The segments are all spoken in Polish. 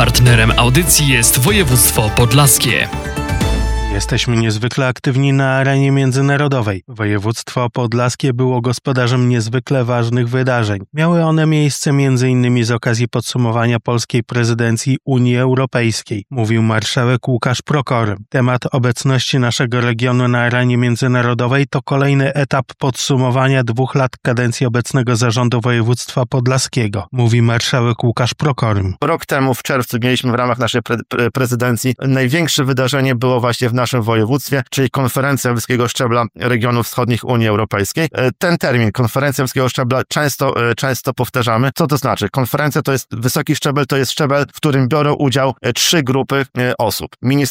Partnerem audycji jest województwo podlaskie. Jesteśmy niezwykle aktywni na arenie międzynarodowej. Województwo podlaskie było gospodarzem niezwykle ważnych wydarzeń. Miały one miejsce m.in. z okazji podsumowania polskiej prezydencji Unii Europejskiej, mówił marszałek Łukasz Prokory. Temat obecności naszego regionu na arenie międzynarodowej to kolejny etap podsumowania 2 lat kadencji obecnego zarządu województwa podlaskiego, mówi marszałek Łukasz Prokory. Rok temu w czerwcu mieliśmy w ramach naszej prezydencji największe wydarzenie było właśnie w naszym województwie, czyli konferencja wysokiego szczebla regionów wschodnich Unii Europejskiej. Ten termin, konferencja wysokiego szczebla, często powtarzamy. Co to znaczy? Konferencja to jest wysoki szczebel, to jest szczebel, w którym biorą udział 3 grupy osób.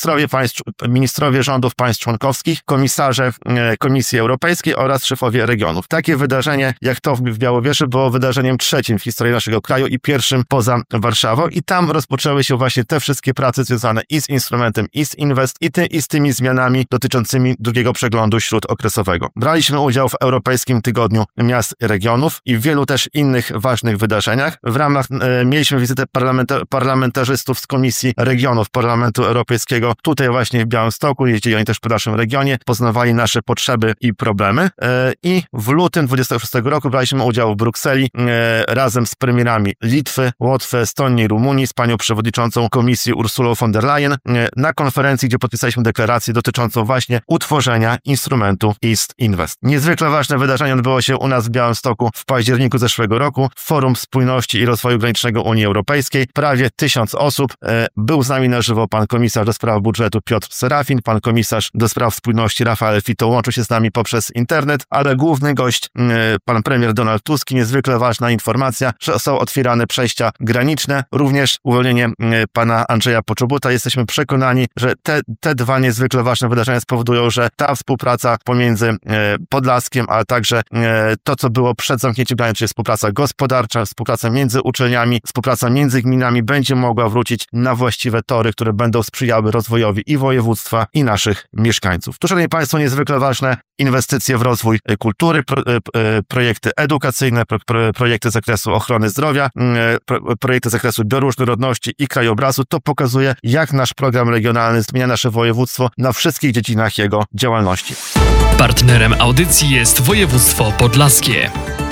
Ministrowie rządów państw członkowskich, komisarze Komisji Europejskiej oraz szefowie regionów. Takie wydarzenie, jak to w Białowieży, było wydarzeniem 3. w historii naszego kraju i 1. poza Warszawą i tam rozpoczęły się właśnie te wszystkie prace związane i z instrumentem East Invest i z tymi zmianami dotyczącymi drugiego przeglądu śródokresowego. Braliśmy udział w Europejskim Tygodniu Miast i Regionów i w wielu też innych ważnych wydarzeniach. W ramach mieliśmy wizytę parlamentarzystów z Komisji Regionów Parlamentu Europejskiego tutaj właśnie w Białymstoku. Jeździli oni też po naszym regionie, poznawali nasze potrzeby i problemy. I w lutym 26 roku braliśmy udział w Brukseli razem z premierami Litwy, Łotwy, Estonii i Rumunii, z panią przewodniczącą Komisji Ursulą von der Leyen na konferencji, gdzie podpisaliśmy deklarację dotyczącą właśnie utworzenia instrumentu East Invest. Niezwykle ważne wydarzenie odbyło się u nas w Białymstoku w październiku zeszłego roku. Forum Spójności i Rozwoju Granicznego Unii Europejskiej. Prawie 1000 osób. Był z nami na żywo pan komisarz do spraw budżetu Piotr Serafin, pan komisarz do spraw spójności Rafael Fito łączył się z nami poprzez internet, ale główny gość, pan premier Donald Tusk. Niezwykle ważna informacja, że są otwierane przejścia graniczne, również uwolnienie pana Andrzeja Poczobuta. Jesteśmy przekonani, że te 2 niezwykle ważne wydarzenia spowodują, że ta współpraca pomiędzy Podlaskiem, ale także to, co było przed zamknięciem granic, czyli współpraca gospodarcza, współpraca między uczelniami, współpraca między gminami będzie mogła wrócić na właściwe tory, które będą sprzyjały rozwojowi i województwa, i naszych mieszkańców. Tu, szanowni państwo, niezwykle ważne inwestycje w rozwój kultury, projekty edukacyjne, projekty z zakresu ochrony zdrowia, projekty z zakresu bioróżnorodności i krajobrazu. To pokazuje, jak nasz program regionalny zmienia nasze województwo na wszystkich dziedzinach jego działalności. Partnerem audycji jest województwo podlaskie.